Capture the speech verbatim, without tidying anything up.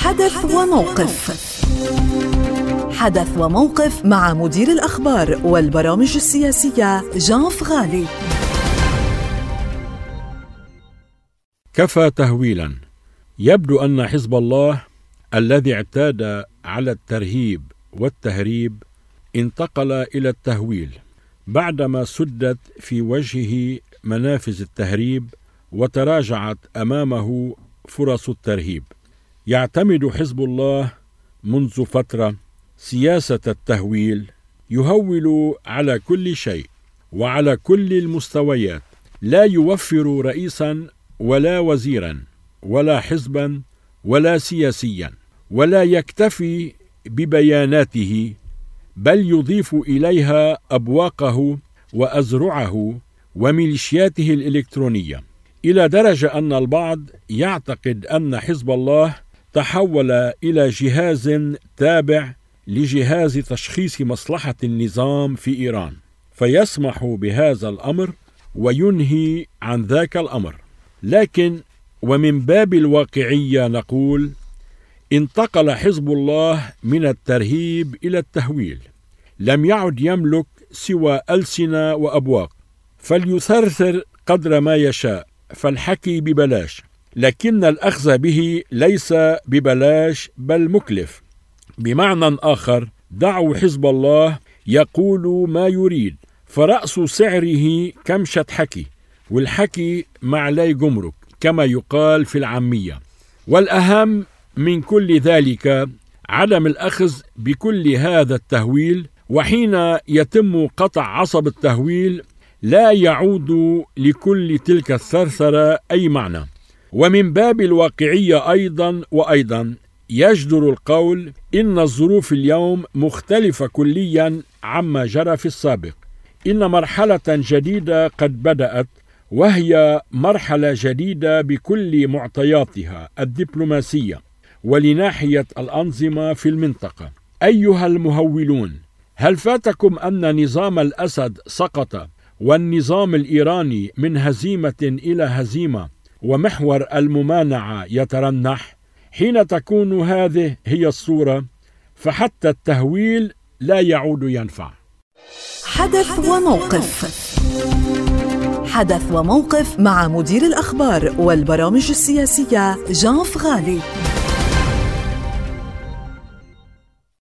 حدث وموقف. حدث وموقف مع مدير الأخبار والبرامج السياسية جان فغالي. كفى تهويلا. يبدو أن حزب الله الذي اعتاد على الترهيب والتهريب انتقل إلى التهويل بعدما سدت في وجهه منافذ التهريب وتراجعت أمامه فرص الترهيب. يعتمد حزب الله منذ فترة سياسة التهويل، يهول على كل شيء وعلى كل المستويات، لا يوفر رئيسا ولا وزيرا ولا حزبا ولا سياسيا، ولا يكتفي ببياناته بل يضيف إليها أبواقه وأزرعه وميليشياته الإلكترونية، إلى درجة أن البعض يعتقد أن حزب الله تحول إلى جهاز تابع لجهاز تشخيص مصلحة النظام في إيران، فيسمح بهذا الأمر وينهي عن ذاك الأمر. لكن ومن باب الواقعية نقول: انتقل حزب الله من الترهيب إلى التهويل، لم يعد يملك سوى ألسنة وأبواق، فليثرثر قدر ما يشاء، فالحكي ببلاش، لكن الأخذ به ليس ببلاش بل مكلف. بمعنى آخر، دعوا حزب الله يقول ما يريد، فرأس سعره كمشة حكي، والحكي معلي جمرك كما يقال في العامية. والأهم من كل ذلك عدم الأخذ بكل هذا التهويل، وحين يتم قطع عصب التهويل لا يعود لكل تلك الثرثرة أي معنى. ومن باب الواقعية أيضا وأيضا يجدر القول إن الظروف اليوم مختلفة كليا عما جرى في السابق. إن مرحلة جديدة قد بدأت، وهي مرحلة جديدة بكل معطياتها الدبلوماسية ولناحية الأنظمة في المنطقة. أيها المهولون، هل فاتكم أن نظام الأسد سقط والنظام الإيراني من هزيمة إلى هزيمة ومحور الممانعة يترنح؟ حين تكون هذه هي الصورة فحتى التهويل لا يعود ينفع. حدث وموقف. حدث وموقف مع مدير الأخبار والبرامج السياسية جان فغالي.